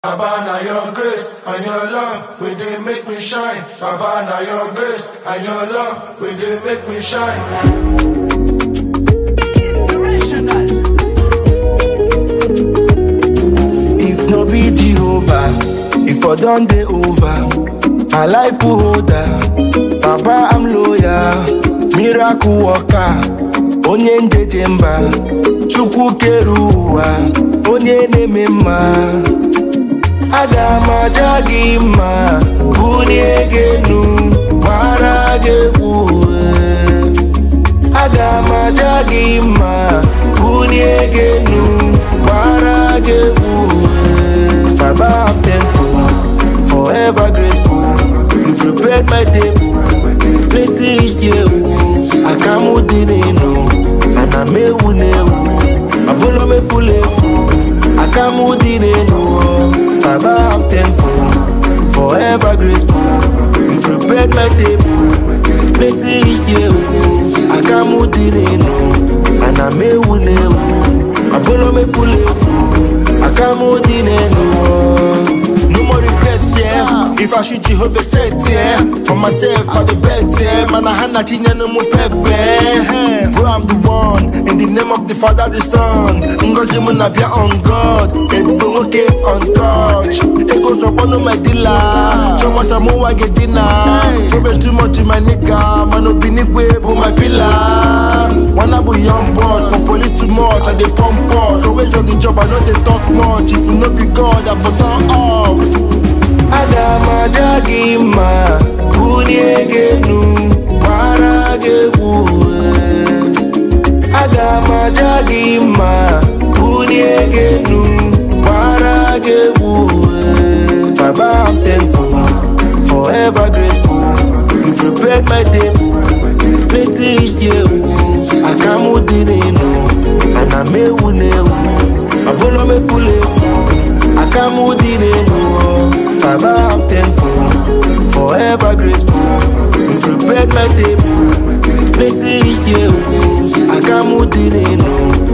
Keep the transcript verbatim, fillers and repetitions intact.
Baba, na your grace and your love, we dey make me shine. Baba, na your grace and your love, we dey make me shine. Inspirational. If no be Jehovah, if I done dey over, my life will hold her. Baba, I'm loyal, miracle worker, onye njeje mba, Chukwu kere ụwa, onye na-eme mma. Aga m aja gị mma, bulie gị enu, gbara gị egwu. Aga m aja gị mma, bulie gị enu, gbara gị egwu. Baba, I'm thankful, forever grateful. You've prepared my table, plenty is here. Akamu dineno, anamewu newu, abolo me fulefu. Akamu dineno. Baba, I'm thankful, forever grateful. You've prepared my table, plenty is here. Akamu dineno, anamewu newu, abolo me fulefu. Akamu dineno. No more regrets, yeah. If I should Jehovah said, yeah. For myself, for the bed, yeah. Man, I had nothing no more pepe. Bro, I'm the one. In the name of the Father, the Son. Ngozi munabia on God. Everything okay on touch. It goes up on my dealer. Choma samuwa get dinner. Promise too much in my nigga. Man, no be nigga, but my pillar. Wanna be young boss, but police too much, and they pump us. Always on the job, I know they talk much. If you know be God, I put on off. Aga m aja gị mma, bulie gị enu, gbara gị egwu. Aga m aja gị mma, bulie gị enu, gbara gị egwu. Baba, I'm thankful, forever grateful. You've prepared my table, plenty is here. Akamu dineno, anamewu newu, abolo me fulefu. Akamu dineno. Baba, I'm thankful, forever grateful. You've prepared my table, plenty is here. Akamu dineno.